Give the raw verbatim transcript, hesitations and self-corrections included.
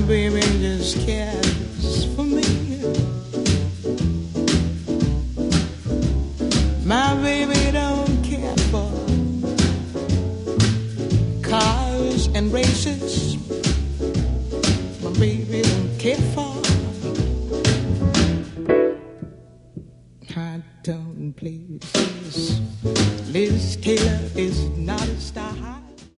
baby just cares for me. My baby don't care for cars and races. My baby don't care for high tone places. Liz Taylor is not a star high.